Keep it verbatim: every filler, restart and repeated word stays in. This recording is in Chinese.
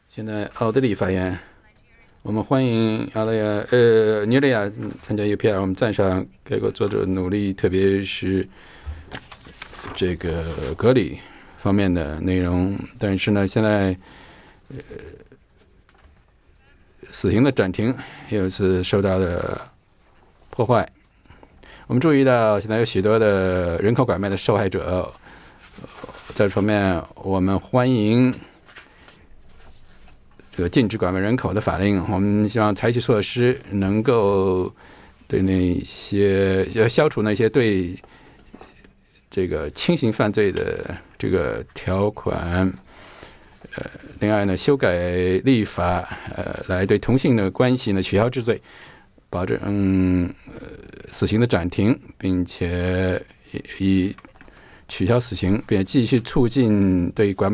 现在奥地利发言，我们欢迎阿拉亚呃尼利亚参加 U P R， 我们赞赏该国做的努力，特别是这个隔离方面的内容。但是呢，现在呃死刑的暂停又是受到了破坏。我们注意到现在有许多的人口拐卖的受害者，在这方面我们欢迎这个禁止拐卖人口的法令。我们希望采取措施，能够对那些要消除那些对这个轻刑犯罪的这个条款。呃，另外呢，修改立法，呃，来对同性的关系呢取消治罪，保证嗯呃死刑的暂停，并且以取消死刑，并且继续促进对拐卖